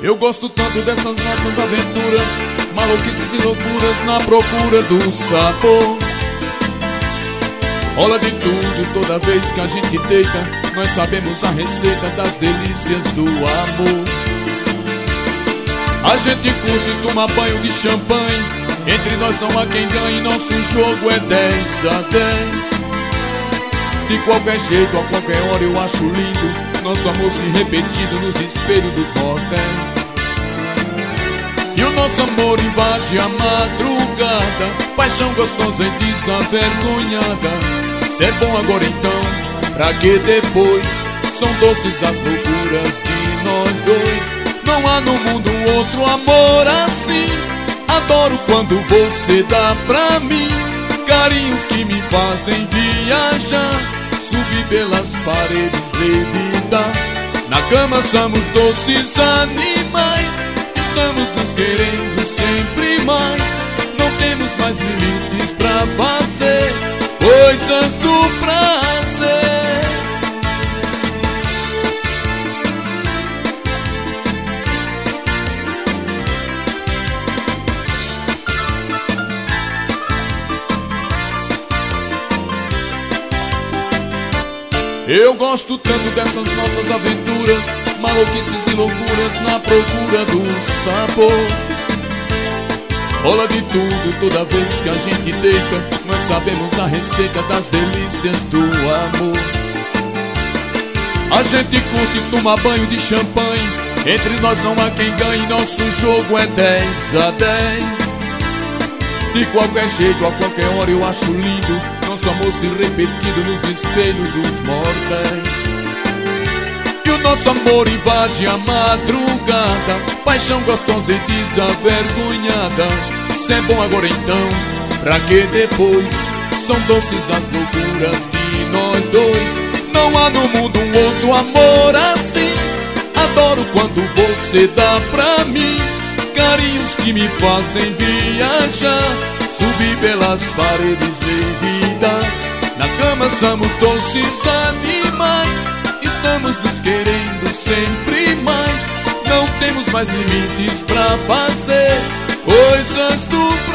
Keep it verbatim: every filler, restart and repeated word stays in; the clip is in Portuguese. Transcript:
Eu gosto tanto dessas nossas aventuras, maluquices e loucuras na procura do sabor. Rola de tudo toda vez que a gente deita, nós sabemos a receita das delícias do amor. A gente curte e toma banho de champanhe, entre nós não há quem ganhe, nosso jogo é dez a dez. De qualquer jeito, a qualquer hora eu acho lindo nosso amor se repetindo nos espelhos dos motéis. E o nosso amor invade a madrugada, paixão gostosa e desavergonhada. Se é bom agora então, pra que depois? São doces as loucuras de nós dois. Não há no mundo outro amor assim. Adoro quando você dá pra mim carinhos que me fazem viajar, subir pelas paredes, levitar. Na cama somos doces animais, estamos nos querendo sempre mais. Não temos mais limites pra fazer coisas do prazer. Eu gosto tanto dessas nossas aventuras, maluquices e loucuras na procura do sabor. Rola de tudo toda vez que a gente deita, nós sabemos a receita das delícias do amor. A gente curte e toma banho de champanhe, entre nós não há quem ganhe, nosso jogo é dez a dez. De qualquer jeito, a qualquer hora eu acho lindo nosso amor se repetindo nos espelhos dos mortais. E o nosso amor invade a madrugada, paixão gostosa e desavergonhada. Se é bom agora então, pra que depois? São doces as loucuras de nós dois. Não há no mundo um outro amor assim. Adoro quando você dá pra mim carinhos que me fazem viajar, subir pelas paredes, levitar. Na cama somos doces animais, estamos nos querendo sempre mais. Não temos mais limites pra fazer coisas do